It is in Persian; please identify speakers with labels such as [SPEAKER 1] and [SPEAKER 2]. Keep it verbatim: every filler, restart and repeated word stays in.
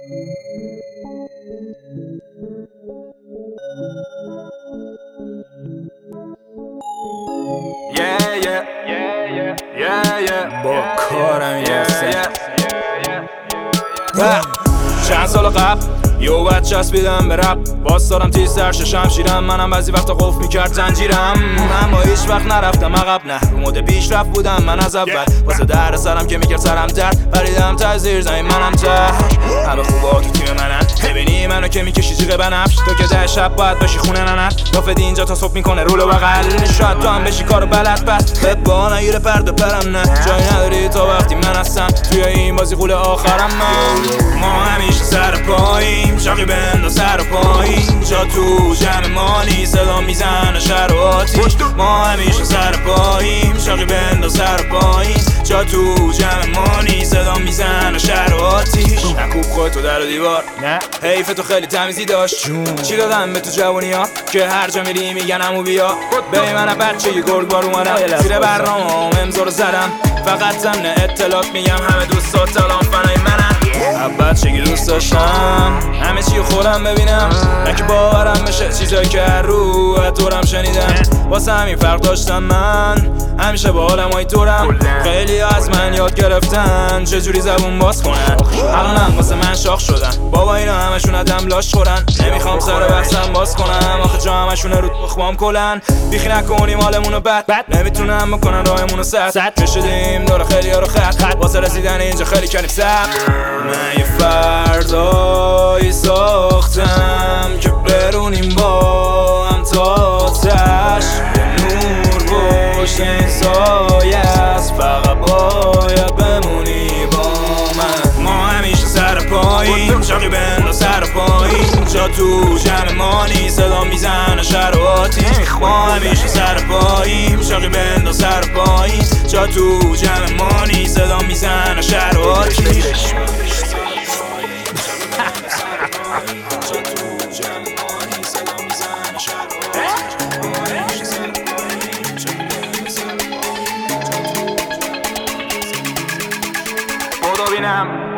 [SPEAKER 1] Yeah, yeah, yeah, yeah, yeah. با کارم یاسه چند سال قبل یه بد چسبیدم به رپ، باز دارم تیز تر ششم شیرم. منم بعضی وقتا قفل میکرد زنجیرم، اما هیچ وقت نرفتم عقب. نه رو مود پیش رفت بودم من از اول، واسه در سرم که میکرد سرم درد. پریدم تا زیر زمین منم ته، همه خوبا تو تیم منن. ببینی منو که میکشی جیغ بنفش، تو که ده شب باید باشی خونه ننت. رافد اینجا تا صبح میکنه رول و بغل، شاید تو هم بشی کارو بلد. بس به با نگیره پرده پرم، نه جایی نداری تا وقتی من هستم توی این بازی قول آخرم. من ما همیشه سر پاییم، شاقی بنداز سر پایین. جا تو جمع ما نیست، صدا میزنه شهر و آتیش. ما همیشه سر پاییم، شاقی بنداز سر پایین. جا تو جمع ما نیست، صدا میزنه شهر و آتیش. نکوب خودتو در و دیوار، نه حیف تو خیلی تمیزی داشت. چی دادم به تو جوانی ها که هر جا میری میگن همو بیا. ببین من بچه یه گرگ بار اومدم، زیر برنامه هم امضا رو زدم. فقط ضمن اطلاعات میگم همه دوستات الان فنای منن. بچگی دوست داشتم همه چی خودم ببینم، نه که باورم بشه چیزایی که رو دورم شنیدم. واسه همین فرق داشتم من همیشه با آدمای دورم. خیلی از من یاد گرفتن چجوری زبون باز کنن. الانم واسه من شاخ شدن، بابا اینا همشون ادم لاش خورن. نمیخوام سر بحثم باز کنم، آخه جا همشون رو بخوام کلن. بیخی نکنیم حالمونو بد، نمیتونم بکنن راهمونو سد. کشیدیم دور خیلی ها رو خط خط، واسه رسیدن اینجا خیلی کردیم سب. من یه فردایی ساختم که برونیم با هم تا تش. نور پشت این سایه است، فقط باید بمونی با من. ما همیشه سر پاییم، شاقی بنداز سر پایین. جا تو جمع ما نیست، صدا میزنه شهر و آتیش. ما همیشه سر پاییم، شاقی بنداز سر پایین. جا تو جمع ما نیست، صدا میزنه شهر و آتیش. بینم